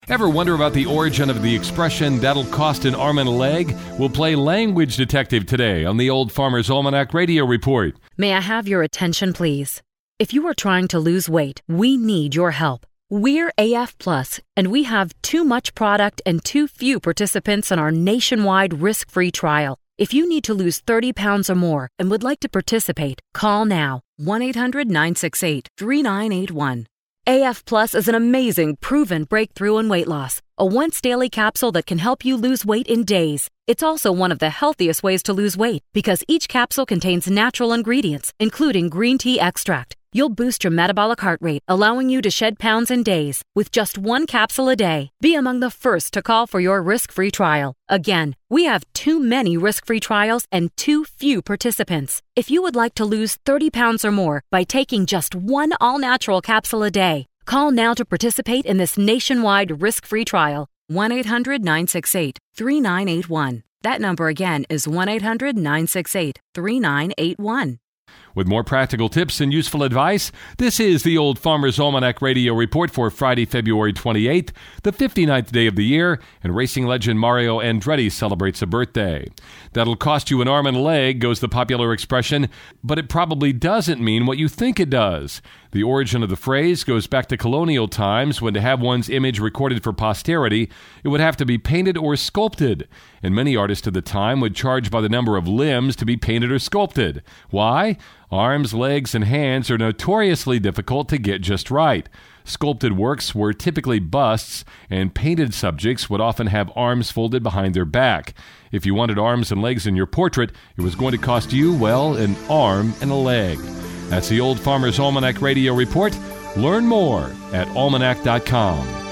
Ever wonder about the origin of the expression, "that'll cost an arm and a leg"? We'll play Language Detective today on the Old Farmer's Almanac Radio Report. May I have your attention, please? If you are trying to lose weight, we need your help. We're AF Plus, and we have too much product and too few participants in our nationwide risk-free trial. If you need to lose 30 pounds or more and would like to participate, call now. 1-800-968-3981. AF Plus is an amazing, proven breakthrough in weight loss. A once-daily capsule that can help you lose weight in days. It's also one of the healthiest ways to lose weight because each capsule contains natural ingredients, including green tea extract. You'll boost your metabolic heart rate, allowing you to shed pounds in days with just one capsule a day. Be among the first to call for your risk-free trial. Again, we have too many risk-free trials and too few participants. If you would like to lose 30 pounds or more by taking just one all-natural capsule a day, call now to participate in this nationwide risk-free trial. 1-800-968-3981. That number again is 1-800-968-3981. With more practical tips and useful advice, this is the Old Farmer's Almanac Radio Report for Friday, February 28th, the 59th day of the year, and racing legend Mario Andretti celebrates a birthday. "That'll cost you an arm and a leg," goes the popular expression, but it probably doesn't mean what you think it does. The origin of the phrase goes back to colonial times when to have one's image recorded for posterity, it would have to be painted or sculpted, and many artists of the time would charge by the number of limbs to be painted or sculpted. Why? Arms, legs, and hands are notoriously difficult to get just right. Sculpted works were typically busts, and painted subjects would often have arms folded behind their back. If you wanted arms and legs in your portrait, it was going to cost you, well, an arm and a leg. That's the Old Farmer's Almanac Radio Report. Learn more at almanac.com.